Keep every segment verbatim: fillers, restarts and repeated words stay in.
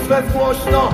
swe głośno.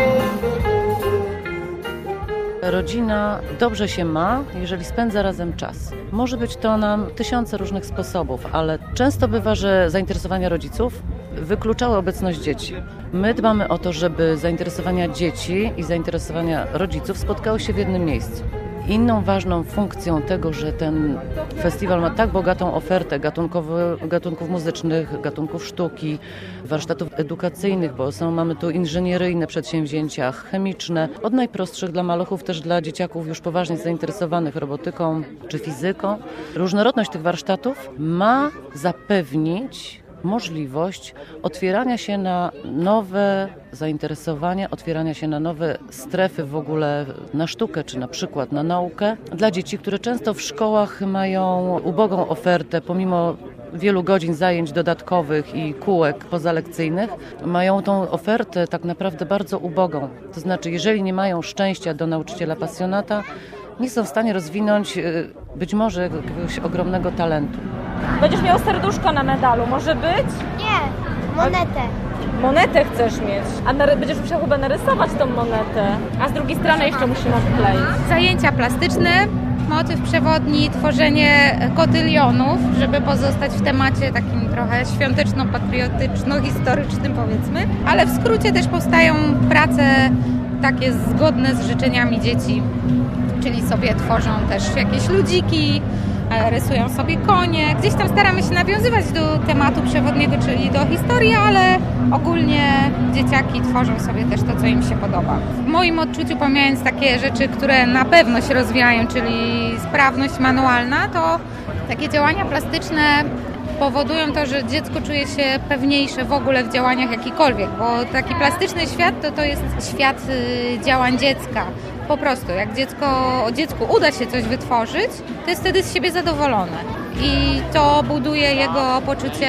Rodzina dobrze się ma, jeżeli spędza razem czas. Może być to na tysiące różnych sposobów, ale często bywa, że zainteresowania rodziców wykluczały obecność dzieci. My dbamy o to, żeby zainteresowania dzieci i zainteresowania rodziców spotkały się w jednym miejscu. Inną ważną funkcją tego, że ten festiwal ma tak bogatą ofertę gatunków muzycznych, gatunków sztuki, warsztatów edukacyjnych, bo są, mamy tu inżynieryjne przedsięwzięcia, chemiczne, od najprostszych dla maluchów, też dla dzieciaków już poważnie zainteresowanych robotyką czy fizyką. Różnorodność tych warsztatów ma zapewnić możliwość otwierania się na nowe zainteresowania, otwierania się na nowe strefy w ogóle na sztukę, czy na przykład na naukę dla dzieci, które często w szkołach mają ubogą ofertę, pomimo wielu godzin zajęć dodatkowych i kółek pozalekcyjnych, mają tą ofertę tak naprawdę bardzo ubogą. To znaczy, jeżeli nie mają szczęścia do nauczyciela pasjonata, nie są w stanie rozwinąć być może jakiegoś ogromnego talentu. Będziesz miał serduszko na medalu, może być? Nie, monetę. Monetę chcesz mieć, a nary- będziesz musiał chyba narysować tą monetę, a z drugiej strony jeszcze musimy odkleić. Zajęcia plastyczne, motyw przewodni, tworzenie kotylionów, żeby pozostać w temacie takim trochę świąteczno-patriotyczno-historycznym, powiedzmy. Ale w skrócie też powstają prace takie zgodne z życzeniami dzieci, czyli sobie tworzą też jakieś ludziki, rysują sobie konie. Gdzieś tam staramy się nawiązywać do tematu przewodniego, czyli do historii, ale ogólnie dzieciaki tworzą sobie też to, co im się podoba. W moim odczuciu, pomijając takie rzeczy, które na pewno się rozwijają, czyli sprawność manualna, to takie działania plastyczne powodują to, że dziecko czuje się pewniejsze w ogóle w działaniach jakikolwiek, bo taki plastyczny świat to, to jest świat y, działań dziecka. Po prostu, jak dziecko, dziecku uda się coś wytworzyć, to jest wtedy z siebie zadowolone. I to buduje jego poczucie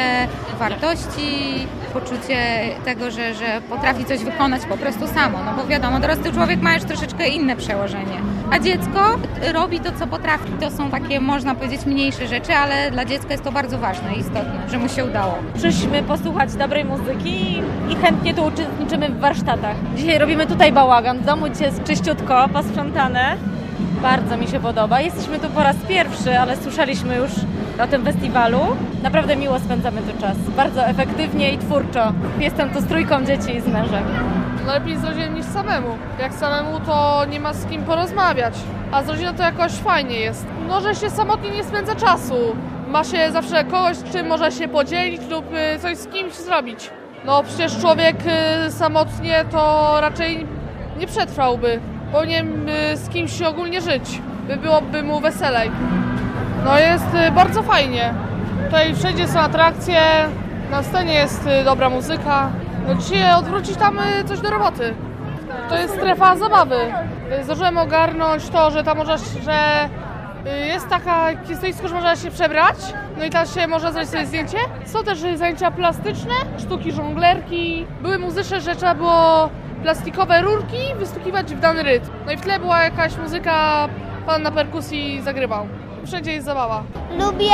wartości, poczucie tego, że, że potrafi coś wykonać po prostu samo. No bo wiadomo, dorosły człowiek ma już troszeczkę inne przełożenie. A dziecko robi to, co potrafi. To są takie, można powiedzieć, mniejsze rzeczy, ale dla dziecka jest to bardzo ważne i istotne, że mu się udało. Przyszliśmy posłuchać dobrej muzyki i chętnie tu uczestniczymy w warsztatach. Dzisiaj robimy tutaj bałagan. W domu dzisiaj jest czyściutko, posprzątane. Bardzo mi się podoba. Jesteśmy tu po raz pierwszy, ale słyszeliśmy już o tym festiwalu. Naprawdę miło spędzamy tu czas. Bardzo efektywnie i twórczo. Jestem tu z trójką dzieci i z mężem. Lepiej z rodziną niż samemu. Jak samemu, to nie ma z kim porozmawiać. A z rodziną to jakoś fajnie jest. No, że się samotnie nie spędza czasu. Ma się zawsze kogoś, czym może się podzielić lub coś z kimś zrobić. No przecież człowiek samotnie to raczej nie przetrwałby. Powinien z kimś ogólnie żyć, by byłoby mu weselej. No jest bardzo fajnie. Tutaj wszędzie są atrakcje, na scenie jest dobra muzyka. No dzisiaj odwrócić tam coś do roboty. To jest strefa zabawy. Zdążyłem ogarnąć to, że tam można, że jest taka stoisko, że można się przebrać. No i tam się można zrobić sobie zdjęcie. Są też zajęcia plastyczne, sztuki żonglerki. Były muzyczne, że trzeba było plastikowe rurki wystukiwać w dany rytm. No i w tle była jakaś muzyka, pan na perkusji zagrywał. Wszędzie jest zabawa. Lubię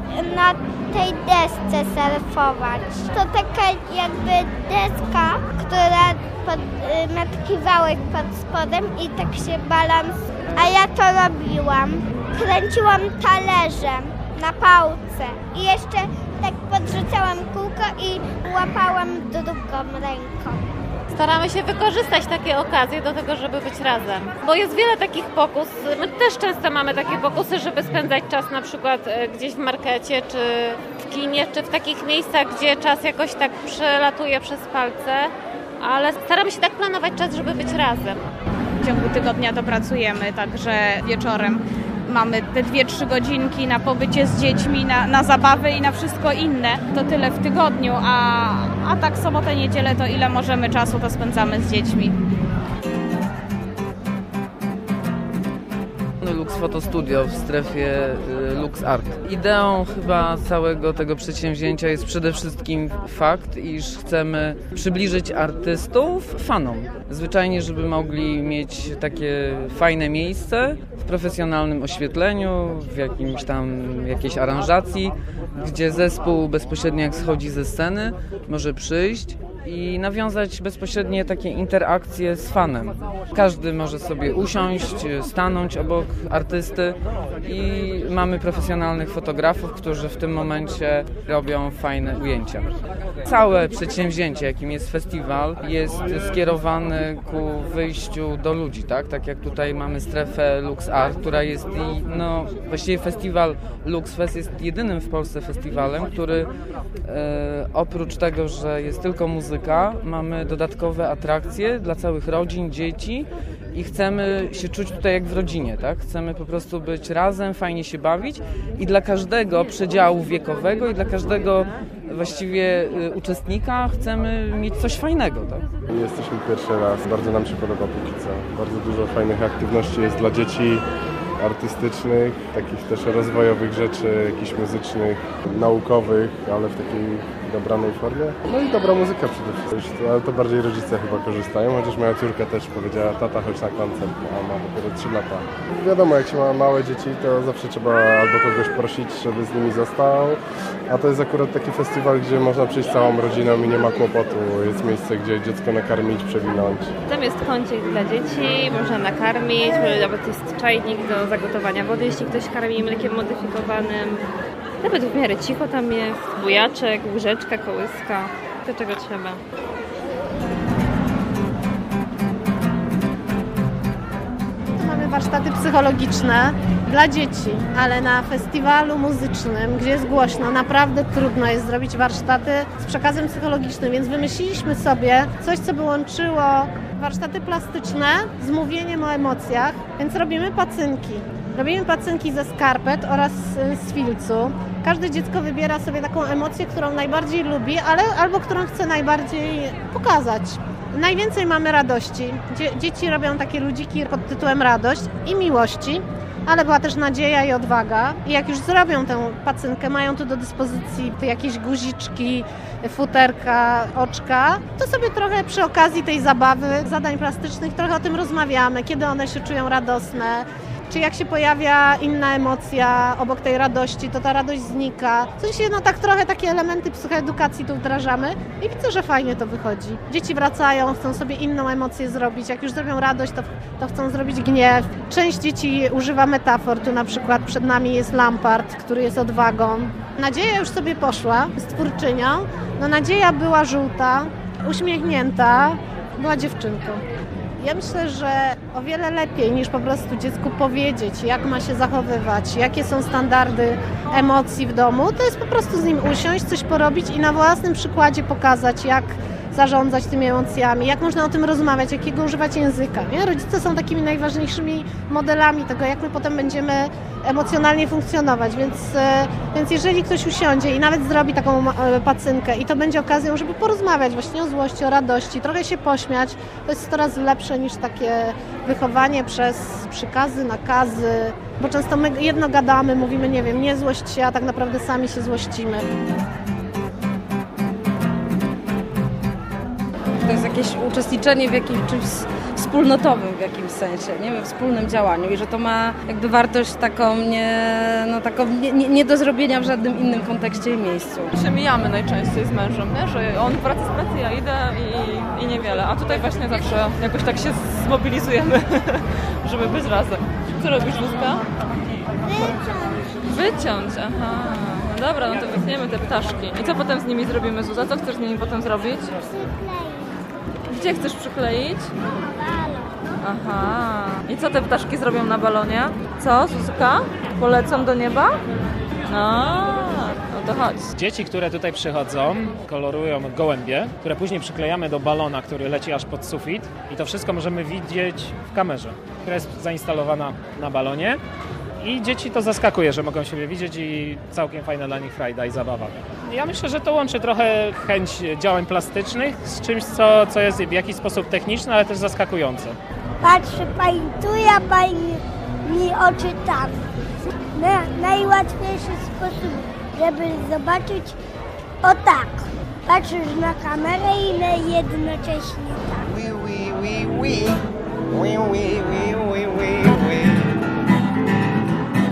na tej desce surfować. To taka jakby deska, która pod, y, ma taki wałek pod spodem i tak się balans. A ja to robiłam. Kręciłam talerzem na pałce i jeszcze tak podrzucałam kółko i łapałam drugą ręką. Staramy się wykorzystać takie okazje do tego, żeby być razem, bo jest wiele takich pokus. My też często mamy takie pokusy, żeby spędzać czas na przykład gdzieś w markecie, czy w kinie, czy w takich miejscach, gdzie czas jakoś tak przelatuje przez palce, ale staramy się tak planować czas, żeby być razem. W ciągu tygodnia to pracujemy, także wieczorem mamy te dwie, trzy godzinki na pobycie z dziećmi, na, na zabawę i na wszystko inne. To tyle w tygodniu, a, a tak sobotę, niedzielę to ile możemy czasu, to spędzamy z dziećmi. Lux Photo Studio w strefie Lux Art. Ideą chyba całego tego przedsięwzięcia jest przede wszystkim fakt, iż chcemy przybliżyć artystów fanom. Zwyczajnie, żeby mogli mieć takie fajne miejsce w profesjonalnym oświetleniu, w jakimś tam jakiejś aranżacji, gdzie zespół bezpośrednio jak schodzi ze sceny może przyjść i nawiązać bezpośrednie takie interakcje z fanem. Każdy może sobie usiąść, stanąć obok artysty i mamy profesjonalnych fotografów, którzy w tym momencie robią fajne ujęcia. Całe przedsięwzięcie, jakim jest festiwal, jest skierowany ku wyjściu do ludzi, tak? Tak jak tutaj mamy strefę Lux Art, która jest i, no, właściwie festiwal Lux Fest jest jedynym w Polsce festiwalem, który e, oprócz tego, że jest tylko muzyka, mamy dodatkowe atrakcje dla całych rodzin, dzieci i chcemy się czuć tutaj jak w rodzinie, tak? Chcemy po prostu być razem, fajnie się bawić i dla każdego przedziału wiekowego i dla każdego właściwie y, uczestnika chcemy mieć coś fajnego, tak? Jesteśmy pierwszy raz, bardzo nam się podoba póki co. Bardzo dużo fajnych aktywności jest dla dzieci, artystycznych, takich też rozwojowych rzeczy, jakichś muzycznych, naukowych, ale w takiej dobranej formie. No i dobra muzyka przede wszystkim, ale to bardziej rodzice chyba korzystają, chociaż moja córka też powiedziała, tata chodź na koncert, a ma dopiero trzy lata. Wiadomo, jak się ma małe dzieci, to zawsze trzeba albo kogoś prosić, żeby z nimi został, a to jest akurat taki festiwal, gdzie można przyjść całą rodziną i nie ma kłopotu, jest miejsce, gdzie dziecko nakarmić, przewinąć. Tam jest kącik dla dzieci, można nakarmić, nawet jest czajnik do zagotowania wody, jeśli ktoś karmi mlekiem modyfikowanym. Nawet w miarę cicho tam jest, bujaczek, łyżeczka, kołyska, do czego trzeba. Tu mamy warsztaty psychologiczne dla dzieci, ale na festiwalu muzycznym, gdzie jest głośno, naprawdę trudno jest zrobić warsztaty z przekazem psychologicznym, więc wymyśliliśmy sobie coś, co by łączyło warsztaty plastyczne z mówieniem o emocjach, więc robimy pacynki. Robimy pacynki ze skarpet oraz z filcu. Każde dziecko wybiera sobie taką emocję, którą najbardziej lubi, ale albo którą chce najbardziej pokazać. Najwięcej mamy radości. Dzie- dzieci robią takie ludziki pod tytułem radość i miłości, ale była też nadzieja i odwaga. I jak już zrobią tę pacynkę, mają tu do dyspozycji jakieś guziczki, futerka, oczka, to sobie trochę przy okazji tej zabawy, zadań plastycznych, trochę o tym rozmawiamy, kiedy one się czują radosne. Czy jak się pojawia inna emocja obok tej radości, to ta radość znika. W sensie, no tak trochę takie elementy psychoedukacji tu wdrażamy i widzę, że fajnie to wychodzi. Dzieci wracają, chcą sobie inną emocję zrobić. Jak już zrobią radość, to, to chcą zrobić gniew. Część dzieci używa metafor. Tu na przykład przed nami jest Lampart, który jest odwagą. Nadzieja już sobie poszła z twórczynią. No Nadzieja była żółta, uśmiechnięta, była dziewczynką. Ja myślę, że o wiele lepiej niż po prostu dziecku powiedzieć, jak ma się zachowywać, jakie są standardy emocji w domu, to jest po prostu z nim usiąść, coś porobić i na własnym przykładzie pokazać, jak zarządzać tymi emocjami, jak można o tym rozmawiać, jakiego używać języka. Nie? Rodzice są takimi najważniejszymi modelami tego, jak my potem będziemy emocjonalnie funkcjonować, więc, więc jeżeli ktoś usiądzie i nawet zrobi taką pacynkę i to będzie okazją, żeby porozmawiać właśnie o złości, o radości, trochę się pośmiać, to jest coraz lepsze niż takie wychowanie przez przykazy, nakazy, bo często my jedno gadamy, mówimy, nie wiem, nie złość się, a tak naprawdę sami się złościmy. To jest jakieś uczestniczenie w jakimś czymś wspólnotowym w jakimś sensie, nie? We wspólnym działaniu i że to ma jakby wartość taką nie, no taką nie, nie, nie do zrobienia w żadnym innym kontekście i miejscu. Się mijamy najczęściej z mężem, nie? Że on wraca z pracy, ja idę i, i niewiele, a tutaj właśnie zawsze jakoś tak się zmobilizujemy, żeby być razem. Co robisz, Luzka? Wyciąć. Wyciąć, aha. No dobra, no to wytniemy te ptaszki. I co potem z nimi zrobimy, Zuza? Co chcesz z nimi potem zrobić? Gdzie chcesz przykleić? Aha. I co te ptaszki zrobią na balonie? Co, Zuzka? Polecą do nieba? No, no to chodź. Dzieci, które tutaj przychodzą, kolorują gołębie, które później przyklejamy do balona, który leci aż pod sufit i to wszystko możemy widzieć w kamerze, która jest zainstalowana na balonie. I dzieci to zaskakuje, że mogą siebie widzieć i całkiem fajna dla nich frajda i zabawa. Ja myślę, że to łączy trochę chęć działań plastycznych z czymś, co, co jest w jakiś sposób techniczne, ale też zaskakujące. Patrzy pani tu, ja pani mi oczy tam. Na, najłatwiejszy sposób, żeby zobaczyć, o tak. Patrzysz na kamerę i na jednocześnie tak. Oui, oui, oui, oui. Oui, oui, oui, oui, oui, oui.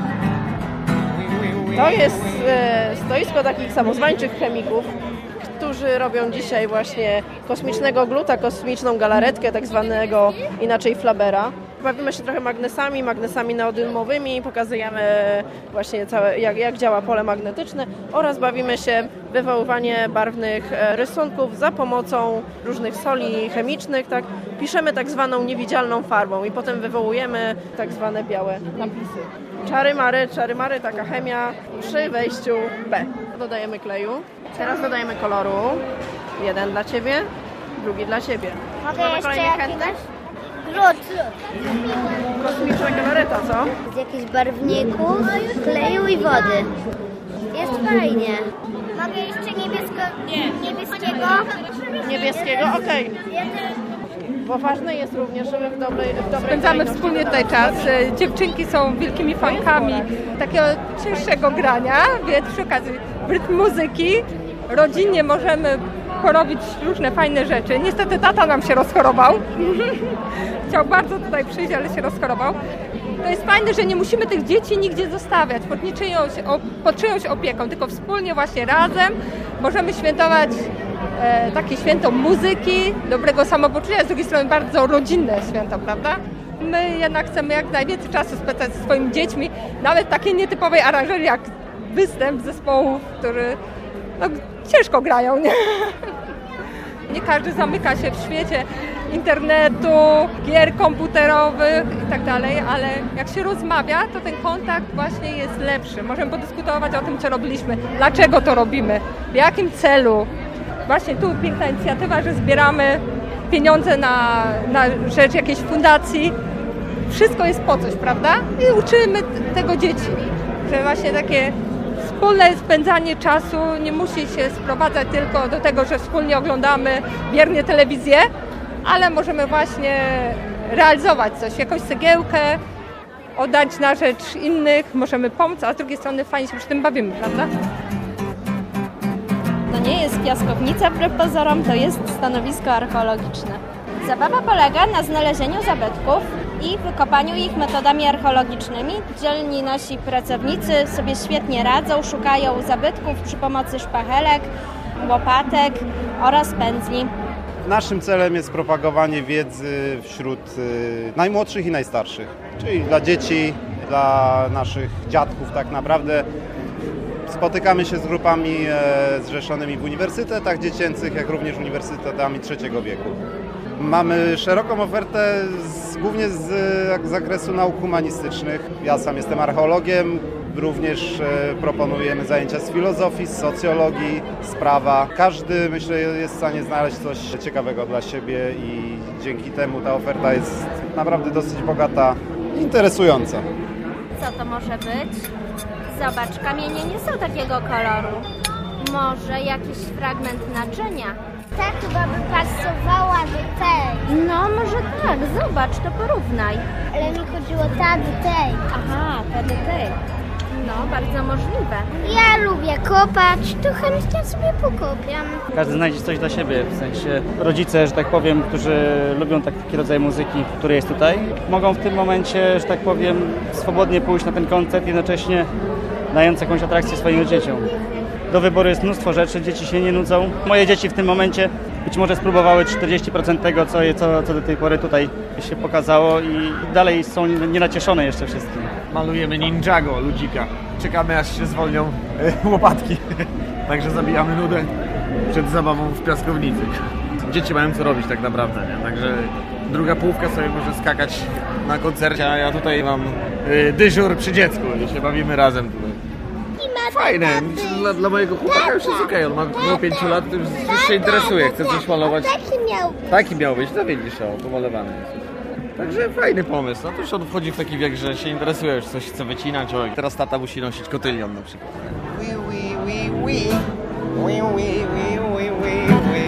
To jest e, stoisko takich samozwańczych chemików, którzy którzy robią dzisiaj właśnie kosmicznego gluta, kosmiczną galaretkę, tak zwanego inaczej flabera. Bawimy się trochę magnesami, magnesami neodymowymi, pokazujemy właśnie całe, jak, jak działa pole magnetyczne oraz bawimy się wywoływanie barwnych rysunków za pomocą różnych soli chemicznych. Tak? Piszemy tak zwaną niewidzialną farbą i potem wywołujemy tak zwane białe napisy. Czary mary, czary mary, taka chemia przy wejściu B. Dodajemy kleju. Teraz dodajemy koloru. Jeden dla Ciebie, drugi dla Ciebie. Mogę Mamy jeszcze kolejnych jakiś? chętnych? Glut. Kosmiczna galareta, co? Z jakichś barwników, kleju i wody. Jest fajnie. Mogę jeszcze niebiesko... niebieskiego? Niebieskiego? Okej. Bo ważne jest również, żeby w dobrej, w dobrej Spędzamy wspólnie tutaj czas. Dziewczynki są wielkimi fankami takiego cięższego grania, więc przy okazji w rytm muzyki rodzinnie możemy porobić różne fajne rzeczy. Niestety tata nam się rozchorował. Chciał bardzo tutaj przyjść, ale się rozchorował. To jest fajne, że nie musimy tych dzieci nigdzie zostawiać pod, niczyjąś, pod czyjąś opieką, tylko wspólnie właśnie razem możemy świętować e, takie święto muzyki, dobrego samopoczucia, z drugiej strony bardzo rodzinne święto, prawda? My jednak chcemy jak najwięcej czasu spędzać ze swoimi dziećmi, nawet takiej nietypowej aranżerii jak występ zespołów, którzy no, ciężko grają, nie? Nie każdy zamyka się w świecie internetu, gier komputerowych i tak dalej, ale jak się rozmawia, to ten kontakt właśnie jest lepszy. Możemy podyskutować o tym, co robiliśmy, dlaczego to robimy, w jakim celu. Właśnie tu piękna inicjatywa, że zbieramy pieniądze na, na rzecz jakiejś fundacji. Wszystko jest po coś, prawda? I uczymy tego dzieci, że właśnie takie wspólne spędzanie czasu nie musi się sprowadzać tylko do tego, że wspólnie oglądamy biernie telewizję, ale możemy właśnie realizować coś, jakąś cegiełkę, oddać na rzecz innych, możemy pomóc, a z drugiej strony fajnie się przy tym bawimy, prawda? To nie jest piaskownica wbrew pozorom, to jest stanowisko archeologiczne. Zabawa polega na znalezieniu zabytków i wykopaniu ich metodami archeologicznymi. Dzielni nasi pracownicy sobie świetnie radzą, szukają zabytków przy pomocy szpachelek, łopatek oraz pędzli. Naszym celem jest propagowanie wiedzy wśród najmłodszych i najstarszych, czyli dla dzieci, dla naszych dziadków tak naprawdę. Spotykamy się z grupami zrzeszonymi w uniwersytetach dziecięcych, jak również uniwersytetami trzeciego wieku. Mamy szeroką ofertę z, głównie z, z zakresu nauk humanistycznych. Ja sam jestem archeologiem, również e, proponujemy zajęcia z filozofii, z socjologii, z prawa. Każdy, myślę, jest w stanie znaleźć coś ciekawego dla siebie i dzięki temu ta oferta jest naprawdę dosyć bogata i interesująca. Co to może być? Zobacz, kamienie nie są takiego koloru. Może jakiś fragment naczynia? Ta chyba by pasowała do tej. No, może tak. Zobacz, to porównaj. Ale mi chodziło ta do tej. Aha, ta do tej. No, bardzo możliwe. Ja lubię kopać, to chętnie sobie pokopiam. Każdy znajdzie coś dla siebie, w sensie rodzice, że tak powiem, którzy lubią taki rodzaj muzyki, który jest tutaj, mogą w tym momencie, że tak powiem, swobodnie pójść na ten koncert, jednocześnie dając jakąś atrakcję swoim dzieciom. Do wyboru jest mnóstwo rzeczy, dzieci się nie nudzą. Moje dzieci w tym momencie być może spróbowały czterdzieści procent tego, co, co, co do tej pory tutaj się pokazało i dalej są nienacieszone jeszcze wszystkim. Malujemy Ninjago, ludzika. Czekamy, aż się zwolnią e, łopatki. Także zabijamy nudę przed zabawą w piaskownicy. Dzieci mają co robić tak naprawdę, nie? Także druga połówka sobie może skakać na koncercie, a ja tutaj mam e, dyżur przy dziecku i się bawimy razem tutaj. Fajne, dla, dla mojego chłopaka już jest okej, okay. On ma około pięciu lat, to już, już się interesuje, chce coś malować. Taki miał. Taki miał być, to widzisz, o, pomalowany jest. Także fajny pomysł, no to już on wchodzi w taki wiek, że się interesuje, już coś chce wycinać, o, teraz tata musi nosić kotylion na przykład. Oui, oui, oui, oui. Oui, oui, oui, oui, oui, oui.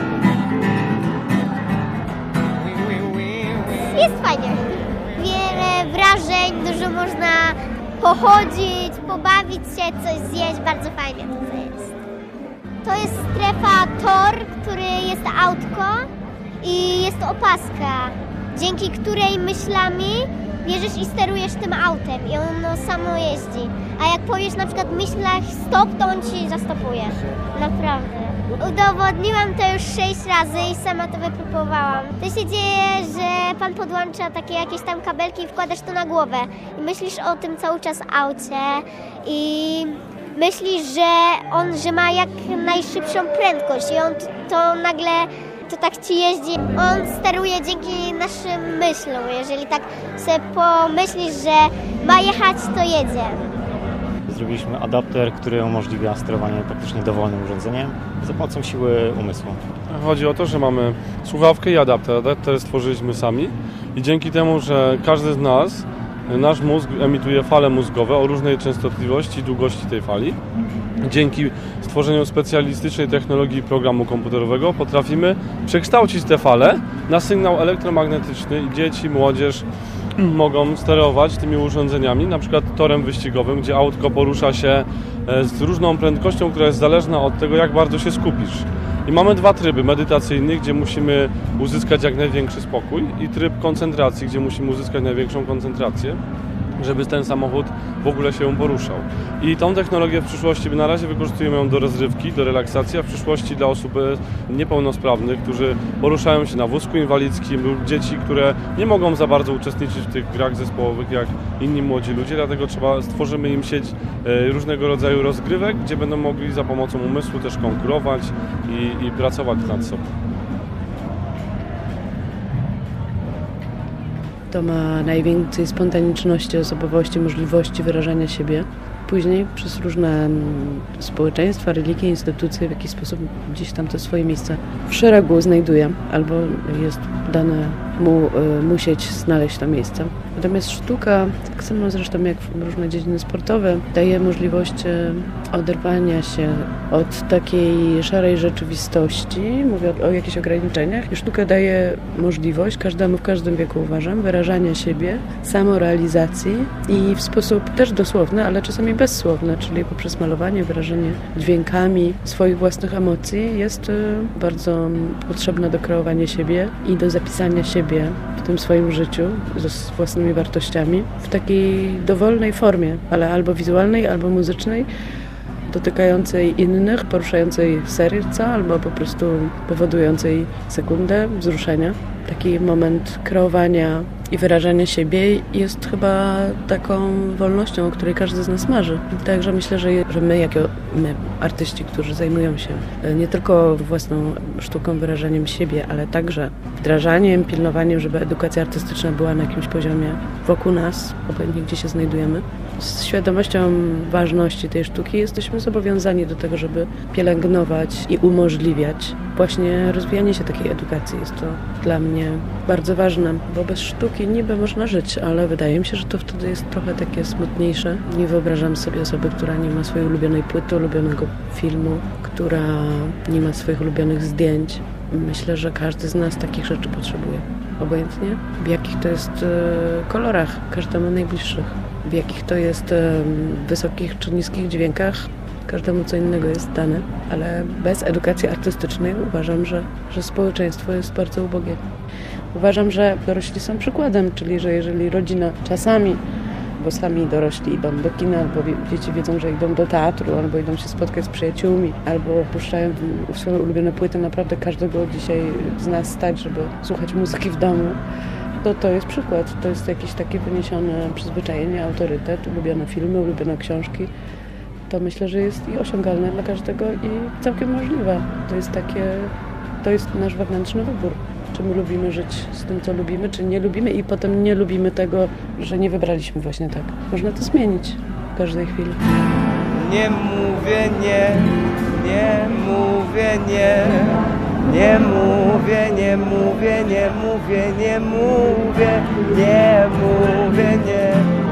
Jest fajnie. Wiele wrażeń, dużo można pochodzić, pobawić się, coś zjeść, bardzo fajnie to jest. To jest strefa tor, który jest autko i jest opaska, dzięki której myślami bierzesz i sterujesz tym autem i ono samo jeździ. A jak powiesz na przykład myślach stop, to on ci zastopuje. Naprawdę. Udowodniłam to już sześć razy i sama to wypróbowałam. To się dzieje, że pan podłącza takie jakieś tam kabelki i wkładasz to na głowę. I myślisz o tym cały czas w aucie i myślisz, że on, że ma jak najszybszą prędkość i on to nagle to tak ci jeździ. On steruje dzięki naszym myślom. Jeżeli tak sobie pomyślisz, że ma jechać, to jedzie. Zrobiliśmy adapter, który umożliwia sterowanie praktycznie dowolnym urządzeniem za pomocą siły umysłu. Chodzi o to, że mamy słuchawkę i adapter. Adapter stworzyliśmy sami i dzięki temu, że każdy z nas, nasz mózg emituje fale mózgowe o różnej częstotliwości i długości tej fali. Dzięki stworzeniu specjalistycznej technologii programu komputerowego potrafimy przekształcić te fale na sygnał elektromagnetyczny i dzieci, młodzież mogą sterować tymi urządzeniami, na przykład torem wyścigowym, gdzie autko porusza się z różną prędkością, która jest zależna od tego, jak bardzo się skupisz. I mamy dwa tryby: medytacyjny, gdzie musimy uzyskać jak największy spokój, i tryb koncentracji, gdzie musimy uzyskać największą koncentrację, żeby ten samochód w ogóle się poruszał. I tą technologię w przyszłości, na razie wykorzystujemy ją do rozrywki, do relaksacji, a w przyszłości dla osób niepełnosprawnych, którzy poruszają się na wózku inwalidzkim, lub dzieci, które nie mogą za bardzo uczestniczyć w tych grach zespołowych jak inni młodzi ludzie, dlatego trzeba, stworzymy im sieć różnego rodzaju rozgrywek, gdzie będą mogli za pomocą umysłu też konkurować i, i pracować nad sobą. To ma najwięcej spontaniczności, osobowości, możliwości wyrażania siebie. Później przez różne społeczeństwa, religie, instytucje w jakiś sposób gdzieś tam to swoje miejsce w szeregu znajduje, albo jest dane mu y, musieć znaleźć to miejsce. Natomiast sztuka, tak samo zresztą jak różne dziedziny sportowe, daje możliwość oderwania się od takiej szarej rzeczywistości, mówię o, o jakichś ograniczeniach. I sztuka daje możliwość każdemu w każdym wieku, uważam, wyrażania siebie, samorealizacji i w sposób też dosłowny, ale czasami bezsłowny, czyli poprzez malowanie, wyrażenie dźwiękami swoich własnych emocji jest bardzo potrzebna do kreowania siebie i do zapisania siebie w tym swoim życiu z własnymi wartościami w takiej dowolnej formie, ale albo wizualnej, albo muzycznej, dotykającej innych, poruszającej serca, albo po prostu powodującej sekundę wzruszenia. Taki moment kreowania i wyrażania siebie jest chyba taką wolnością, o której każdy z nas marzy. Także myślę, że, że my, jako my, artyści, którzy zajmują się nie tylko własną sztuką, wyrażaniem siebie, ale także wdrażaniem, pilnowaniem, żeby edukacja artystyczna była na jakimś poziomie wokół nas, obojętnie gdzie się znajdujemy, z świadomością ważności tej sztuki jesteśmy zobowiązani do tego, żeby pielęgnować i umożliwiać właśnie rozwijanie się takiej edukacji. Jest to dla mnie bardzo ważne, bo bez sztuki niby można żyć, ale wydaje mi się, że to wtedy jest trochę takie smutniejsze. Nie wyobrażam sobie osoby, która nie ma swojej ulubionej płyty, ulubionego filmu, która nie ma swoich ulubionych zdjęć. Myślę, że każdy z nas takich rzeczy potrzebuje. Obojętnie w jakich to jest kolorach, każdemu najbliższych. W jakich to jest wysokich czy niskich dźwiękach, każdemu co innego jest dane, ale bez edukacji artystycznej uważam, że, że społeczeństwo jest bardzo ubogie. Uważam, że dorośli są przykładem, czyli że jeżeli rodzina czasami, bo sami dorośli idą do kina, albo dzieci wiedzą, że idą do teatru, albo idą się spotkać z przyjaciółmi, albo puszczają swoje ulubione płyty, naprawdę każdego dzisiaj z nas stać, żeby słuchać muzyki w domu. To, to jest przykład, to jest jakieś takie wyniesione przyzwyczajenie, autorytet, ulubione filmy, ulubione książki. To myślę, że jest i osiągalne dla każdego i całkiem możliwe. To jest takie, to jest nasz wewnętrzny wybór. Czy my lubimy żyć z tym, co lubimy, czy nie lubimy i potem nie lubimy tego, że nie wybraliśmy właśnie tak. Można to zmienić w każdej chwili. Nie mówię nie, nie mówię nie. Nie mówię, nie mówię, nie mówię, nie mówię, nie mówię, nie.